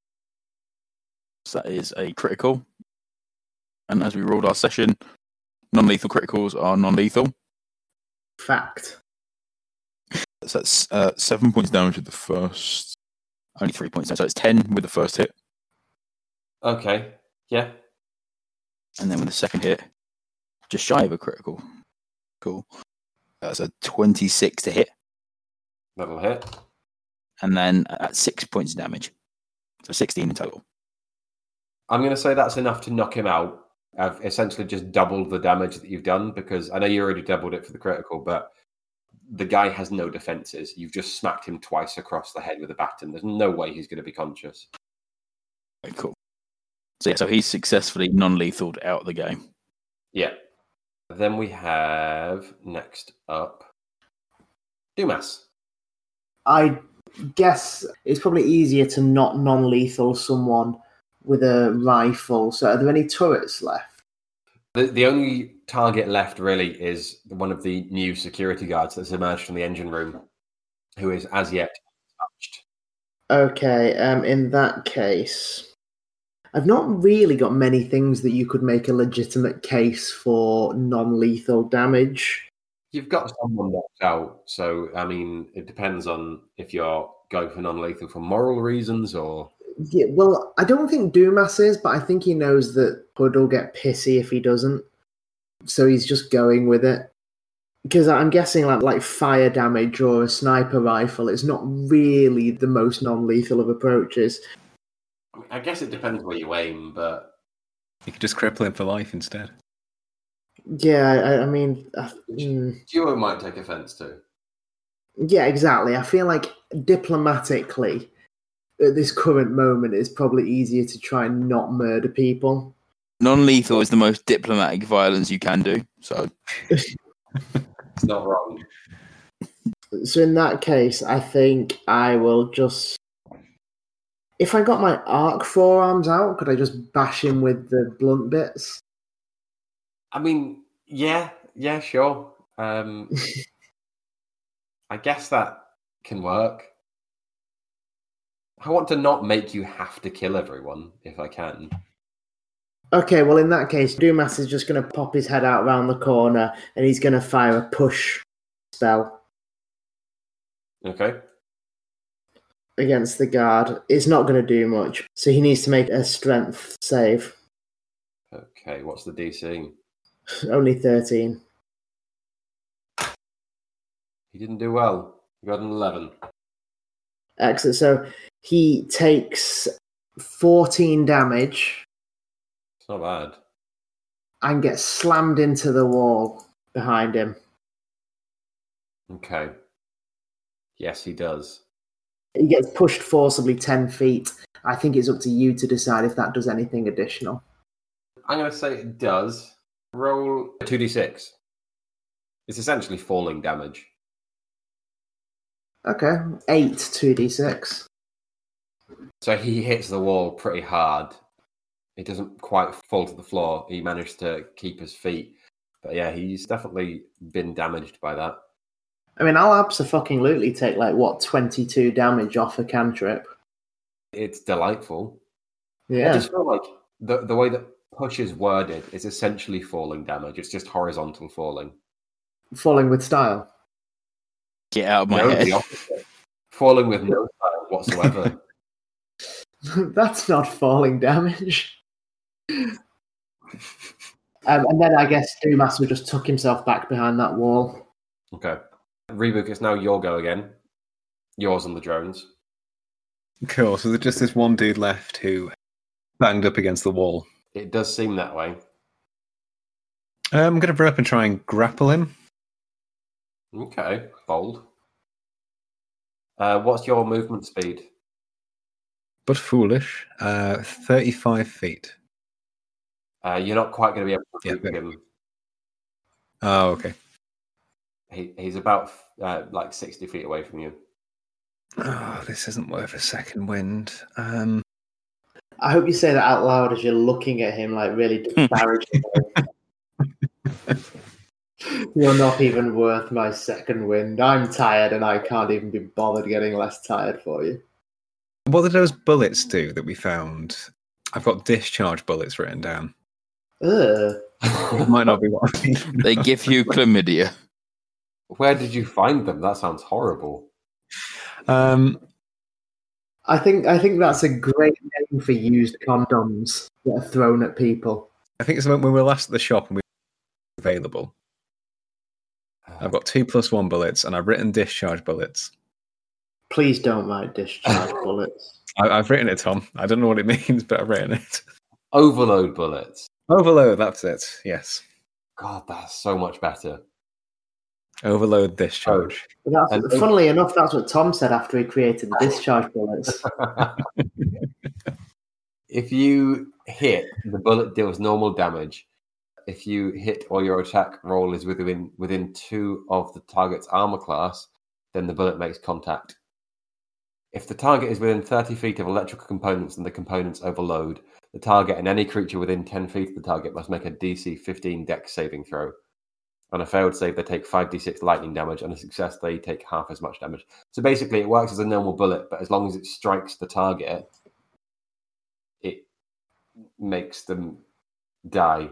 So that is a critical. And as we rolled our session, non-lethal criticals are non-lethal. Fact. So that's uh, seven points damage with the first. Only three points damage. So it's ten with the first hit. Okay, yeah. And then with the second hit, just shy of a critical. Cool. That's a twenty-six to hit. That'll hit. And then at six points of damage. So sixteen in total. I'm going to say that's enough to knock him out. I've essentially just doubled the damage that you've done because I know you already doubled it for the critical, but the guy has no defenses. You've just smacked him twice across the head with a baton. There's no way he's going to be conscious. Okay, cool. So yeah, so he's successfully non-lethaled out of the game. Yeah. Then we have next up Dumas. I guess it's probably easier to not non-lethal someone with a rifle. So, are there any turrets left? The the only target left really is one of the new security guards that's emerged from the engine room, who is as yet untouched. Okay. Um. In that case, I've not really got many things that you could make a legitimate case for non-lethal damage. You've got someone knocked out, so I mean, it depends on if you're going for non-lethal for moral reasons or. Yeah, well, I don't think Dumas is, but I think he knows that Hood will get pissy if he doesn't. So he's just going with it. Because I'm guessing like like fire damage or a sniper rifle is not really the most non-lethal of approaches. I guess it depends where you aim, but You could just cripple him for life instead. Yeah, I, I mean, uh, mm, Duo might take offense to. yeah, exactly. I feel like diplomatically, at this current moment, it's probably easier to try and not murder people. Non-lethal is the most diplomatic violence you can do. So It's not wrong. So in that case, I think I will just... If I got my arc forearms out, could I just bash him with the blunt bits? I mean, yeah, yeah, sure. Um, I guess that can work. I want to not make you have to kill everyone, if I can. Okay, well, in that case, Dumas is just going to pop his head out around the corner and he's going to fire a push spell Okay. against the guard. It's not going to do much, so he needs to make a strength save. Okay, what's the D C? Only thirteen. He didn't do well. He got an eleven. Excellent. So he takes fourteen damage It's not bad. and gets slammed into the wall behind him. Okay. Yes, he does. He gets pushed forcibly ten feet. I think it's up to you to decide if that does anything additional. I'm going to say it does. Roll two d six. It's essentially falling damage. Okay, eight two d six. So he hits the wall pretty hard. He doesn't quite fall to the floor. He managed to keep his feet. But yeah, he's definitely been damaged by that. I mean, I'll abso-fucking-lutely take, like, what, twenty-two damage off a cantrip. It's delightful. I Yeah. just feel like the, the way that push is worded is essentially falling damage. It's just horizontal falling. Falling with style. get out of my No, head. the opposite. Falling with no style whatsoever. That's not falling damage. um, and then I guess Dumas would just tuck himself back behind that wall. Okay. Rebook, it's now your go again. Yours on the drones. Cool. So there's just this one dude left who banged up against the wall. It does seem that way. Um, I'm going to run up and try and grapple him. Okay, bold. Uh, what's your movement speed? But foolish. Uh, thirty-five feet. Uh, you're not quite going to be able to Yeah, reach but- him. Oh, okay. He, he's about uh, like sixty feet away from you. Oh, this isn't worth a second wind. Um, I hope you say that out loud as you're looking at him, like really disparaging him. You're not even worth my second wind. I'm tired and I can't even be bothered getting less tired for you. what did those bullets do that we found? I've got discharge bullets written down. Ugh. It might not be what I mean. They give you chlamydia. Where did you find them? That sounds horrible. Um, I think I think that's a great name for used condoms that are thrown at people. I think it's when we were last at the shop and we were available. I've got two plus one bullets and I've written discharge bullets. Please don't write discharge bullets. I, I've written it, Tom. I don't know what it means, but I've written it. Overload bullets. Overload, that's it. Yes. God, that's so much better. Overload discharge. But that's, And- funnily enough, that's what Tom said after he created the discharge bullets. If you hit, the bullet deals normal damage. If you hit or your attack roll is within within two of the target's armor class, then the bullet makes contact. If the target is within thirty feet of electrical components and the components overload, the target and any creature within ten feet of the target must make a D C fifteen dex saving throw. On a failed save, they take five d six lightning damage. On a success, they take half as much damage. So basically, it works as a normal bullet, but as long as it strikes the target, it makes them die.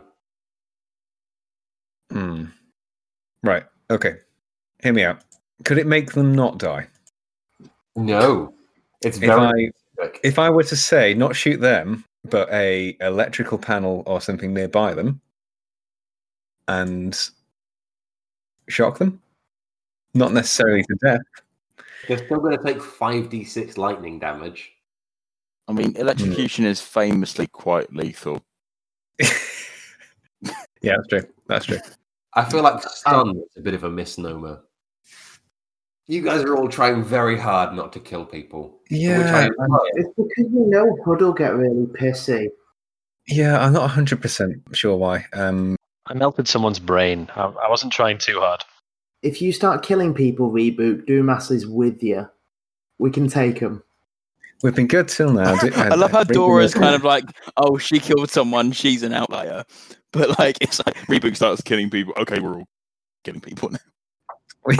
Hmm. Right. Okay. Hear me out. Could it make them not die? No, it's If very. I if I were to say not shoot them, but a electrical panel or something nearby them, and shock them, not necessarily to death. They're still going to take five d six lightning damage. I mean, electrocution is famously quite lethal. Yeah, that's true. That's true. I feel like stun is a bit of a misnomer. You guys are all trying very hard not to kill people. Yeah, Which I enjoy. It's because we know Hood will get really pissy. Yeah, I'm not one hundred percent sure why. Um, I melted someone's brain. I, I wasn't trying too hard. If you start killing people, Reboot, Doomas is with you. We can take them. we've been good till now. Do- I love how Dora's kind of like, oh, she killed someone, she's an outlier. But like, it's like, Reboot starts killing people. Okay, we're all killing people now.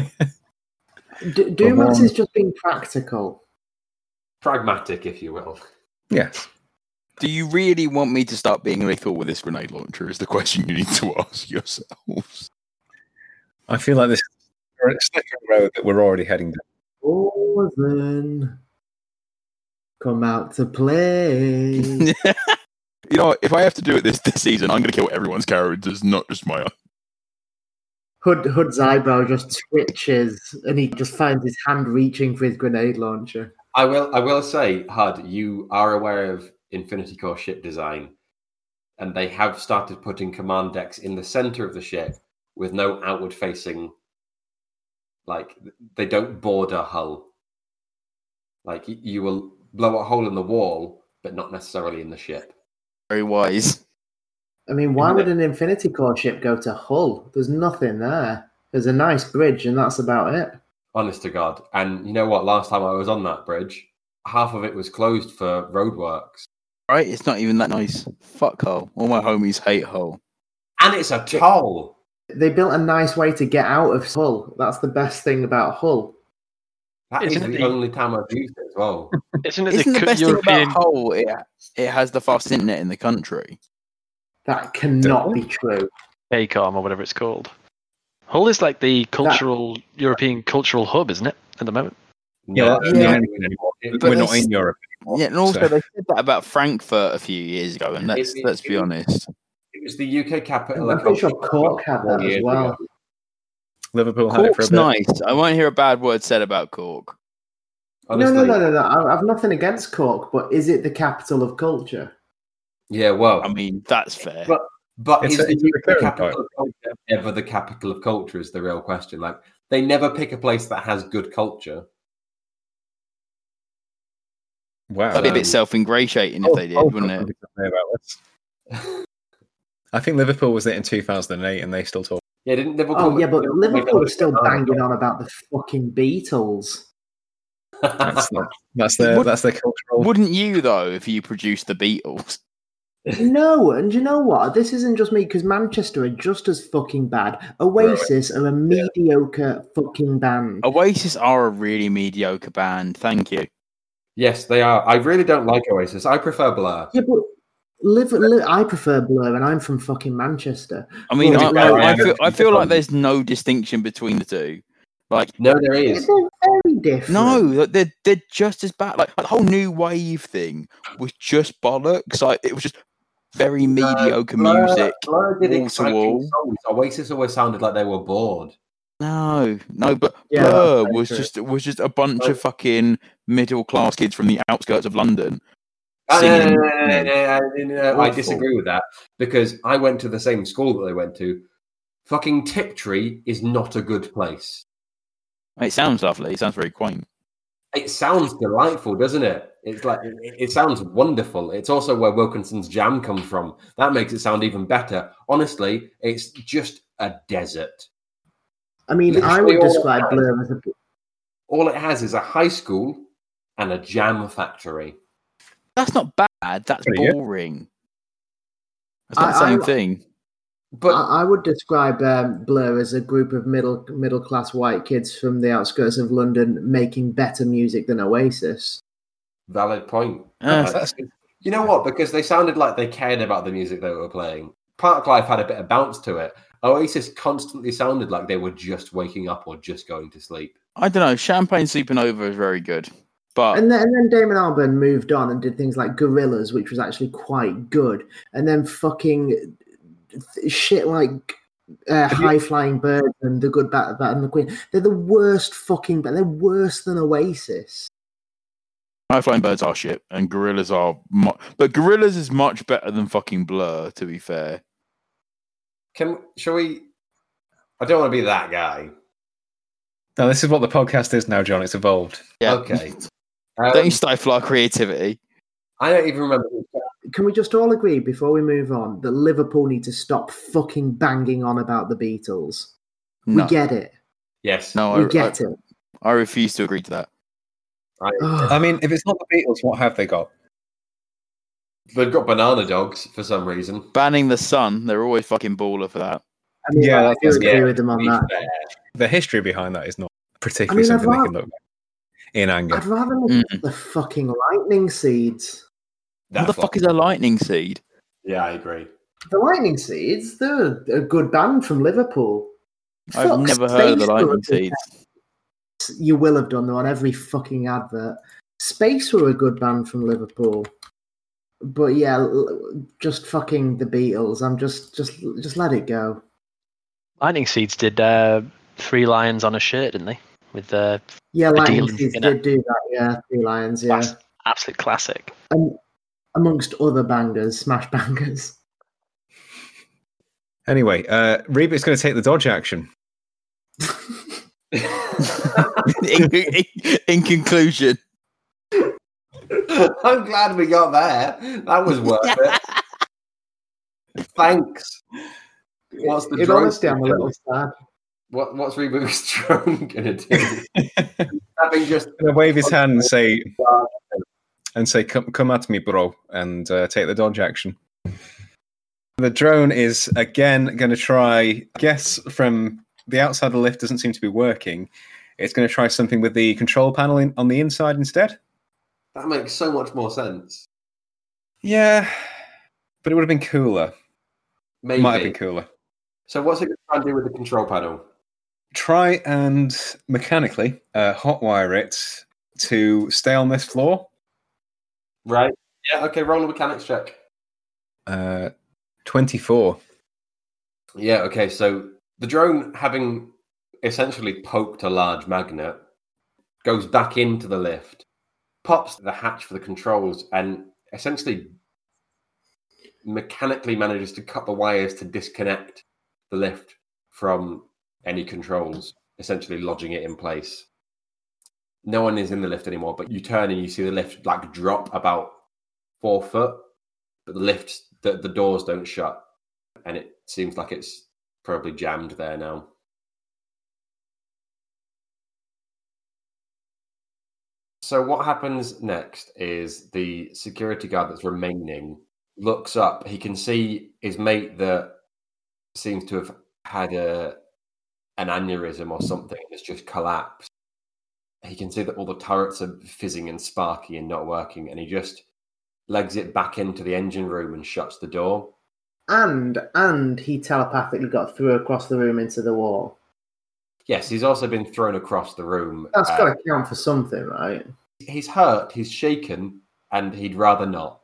D- Doomas is just being practical. Pragmatic, if you will. Yes. Do you really want me to start being lethal with this grenade launcher? Is the question you need to ask yourselves. I feel like this is a second road that we're already heading down. Orphan, come out to play. You know what? If I have to do it this, this season, I'm going to kill everyone's characters, not just my own. Hood Hood's eyebrow just twitches, and he just finds his hand reaching for his grenade launcher. I will. I will say, Hud, you are aware of Infinity Core ship design, and they have started putting command decks in the center of the ship with no outward-facing. Like they don't border hull. Like you will blow a hole in the wall, but not necessarily in the ship. Very wise. I mean, why would an Infinity Core ship go to Hull? There's nothing there. There's a nice bridge, and that's about it. Honest to God. And you know what? Last time I was on that bridge, half of it was closed for roadworks. Right? It's not even that nice. Fuck Hull. All my homies hate Hull. And it's a toll. They built a nice way to get out of Hull. That's the best thing about Hull. That is Isn't the it- only time I've used it as well. Isn't it Isn't the, the co- best European? thing about Hull, it, it has the fastest internet in the country. That cannot be true. ACOM or whatever it's called. Hull is like the cultural European cultural hub, isn't it? At the moment. Yeah, No, that's Yeah. not anywhere anymore. But We're not it's- in Europe anymore. Yeah, and also so- they said that about Frankfurt a few years ago, and let's It- it- let's be it- honest. It was the U K capital. I'm of pretty sure culture Cork had four that as years well. ago. Liverpool had it for a Cork's bit. nice. I won't hear a bad word said about Cork. Honestly, No, no, no, no, no. I- I've nothing against Cork, but is it the capital of culture? Yeah, well, I mean, that's fair. But- but It's is a- the it's a U K recurring capital point. of culture ever the capital of culture? Is the real question. Like they never pick a place that has good culture. Wow. That'd be a um, bit self-ingratiating if they did, Oh, wouldn't oh, it? oh, about this. I think Liverpool was it in two thousand eight, and they still talk. Yeah, didn't Liverpool? Oh, yeah, but Liverpool is still Oh, banging on about the fucking Beatles. That's, not, that's their Would- that's their cultural. Wouldn't you though if you produced the Beatles? No, and you know what? This isn't just me, because Manchester are just as fucking bad. Oasis are a mediocre fucking band. Oasis are a really mediocre band. Thank you. Yes, they are. I really don't like Oasis. I prefer Blur. Yeah, but live, li I prefer Blur, and I'm from fucking Manchester. I mean, Well, I, well, I, I yeah. feel I feel like there's no distinction between the two. Like, No, there They're is. very different. no, they're they're just as bad. Like the whole new wave thing was just bollocks. Like it was just very mediocre Blur- music. Blur did wall to exciting wall. songs. Oasis always sounded like they were bored. No, no, but Yeah, Blur that's was true. just was just a bunch Like- of fucking middle class kids from the outskirts of London. Uh, no, no, singing, no, no, no, no, no, no, no, I Awful. disagree with that because I went to the same school that they went to. Fucking Tiptree is not a good place. It sounds lovely. It sounds very quaint. It sounds delightful, doesn't it? It's like it, it sounds wonderful. It's also where Wilkinson's Jam comes from. That makes it sound even better. Honestly, it's just a desert. I mean, I Literally would all describe it has- Blur as a. All it has is a high school and a jam factory. That's not bad. That's Pretty good. boring. That's not I- the same I- thing. But I, I would describe um, Blur as a group of middle middle class white kids from the outskirts of London making better music than Oasis. valid point. Uh, That's, You know what? Because they sounded like they cared about the music they were playing. Parklife had a bit of bounce to it. Oasis constantly sounded like they were just waking up or just going to sleep. I don't know. Champagne Supernova is very good, but And then, and then Damon Albarn moved on and did things like Gorillaz, which was actually quite good. And then fucking shit like uh, High Flying Birds and The Good, Bad, Bad and the Queen. They're the worst fucking, but they're worse than Oasis. High Flying Birds are shit, and Gorillaz are, mu- but Gorillaz is much better than fucking Blur. To be fair, Can shall we? I don't want to be that guy. No, this is what the podcast is now, John. It's evolved. yeah. Okay. Don't you Um, stifle our creativity. I don't even remember. Can we just all agree before we move on that Liverpool need to stop fucking banging on about the Beatles? No, We get it. Yes. no, We I, get I, it. I refuse to agree to that. I, I mean, if it's not the Beatles, what have they got? they've got banana dogs for some reason. Banning the Sun, they're always fucking baller for that. I mean, Yeah, I that's- do that's agree Yeah, with them to on be that. fair. The history behind that is not particularly I mean, I'd something they rather- can look back in anger. I'd rather look Mm. at the fucking lightning seeds. What the fuck is a lightning seed? Yeah, I agree. The Lightning Seeds, they're a good band from Liverpool. I've Fuck, never heard of the Space were a lightning good seeds. band. You will have done, though, on every fucking advert. Space were a good band from Liverpool. But yeah, l- just fucking the Beatles. I'm just, just, just let it go. Lightning Seeds did uh, Three Lions on a Shirt, didn't they? With uh, Yeah, A Lightning Deal in Seeds Skinner. did do that, yeah. Three Lions, yeah. class- absolute classic. And amongst other bangers, smash bangers. Anyway, uh, Reebok's going to take the dodge action. in, in, in conclusion, I'm glad we got there. That was worth it. Thanks. What's the In drone honesty, I'm a gonna little do? sad. What, what's Reebok's drone going to do? Having just Going to wave his hand and say, and say, "Come, come at me, bro," and uh, take the dodge action. The drone is again going to try. I guess from the outside of the lift doesn't seem to be working. It's going to try something with the control panel in, on the inside instead. that makes so much more sense. Yeah, but it would have been cooler. Maybe. Might have been cooler. So what's it going to try and do with the control panel? Try and mechanically uh, hotwire it to stay on this floor. Right. Yeah. Okay. Roll a mechanics check. Uh, twenty-four. Yeah. Okay. So the drone, having essentially poked a large magnet, goes back into the lift, pops the hatch for the controls, and essentially mechanically manages to cut the wires to disconnect the lift from any controls, essentially lodging it in place. No one is in the lift anymore, but you turn and you see the lift like drop about four foot, but the lift, the, the doors don't shut, and it seems like it's probably jammed there now. So what happens next is the security guard that's remaining looks up. He can see his mate that seems to have had a an aneurysm or something and has just collapsed. He can see that all the turrets are fizzing and sparky and not working, and he just legs it back into the engine room and shuts the door. And and he telepathically got through across the room into the wall. Yes, he's also been thrown across the room. That's Uh, got to count for something, right? He's hurt, he's shaken, and he'd rather not.